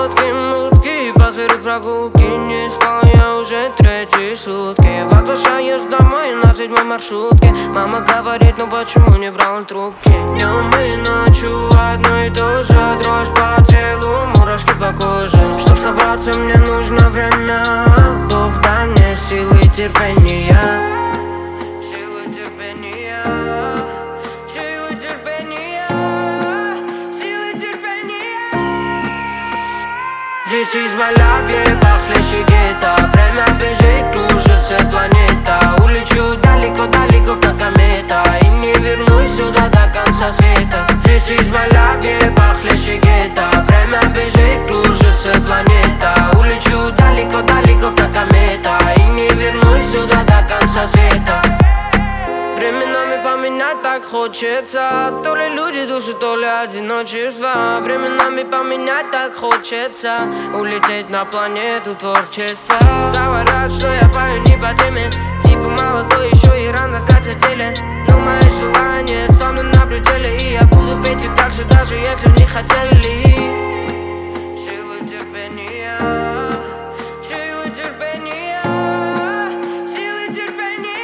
лодки, мутки, позыры прогулки. Не спал я уже третьи сутки. Возвращаюсь домой на 7-й маршрутке. Мама говорит, ну почему не брал трубки? Днем и ночью одно и то же. Дрожь по телу, мурашки по коже. Чтоб собраться, мне нужно время. Бог дай мне силы и терпения. Силы терпения. Силы терпения. Силы терпения. This is my life, yeah, похлеще гетто. Время бежит, кружится планета. Улечу далеко-далеко, как комета. И не вернусь сюда до конца света. This is my life, yeah, похлеще гетто. Время бежит, кружится планета. Улечу далеко-далеко, как комета. И не вернусь сюда до конца света. Временами поменять так хочется. То ли люди души, то ли одиночество. Временами поменять так хочется. Улететь на планету творчества. Говорят, что я пою не по теме. Типа молодой, еще и рано знать о деле. Но мои желания со мной на пределе. И я буду петь их так же, даже если не хотели. Силы терпения. Силы терпения. Силы терпения.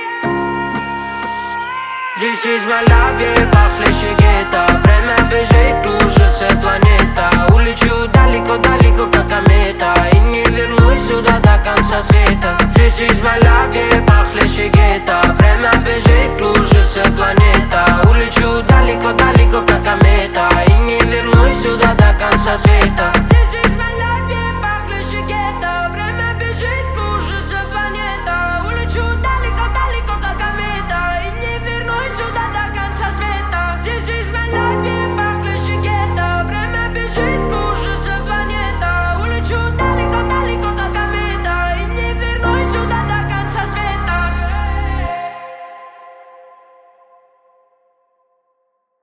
This is my life, yeah, похлеще гетто. Время бежит, кружится планета. Улечу далеко-далеко, как комета. И не вернусь сюда до конца света. This is my life, yeah, похлеще гетто. Время бежит, кружится планета. Улечу далеко-далеко, как комета. И не вернусь сюда до конца света.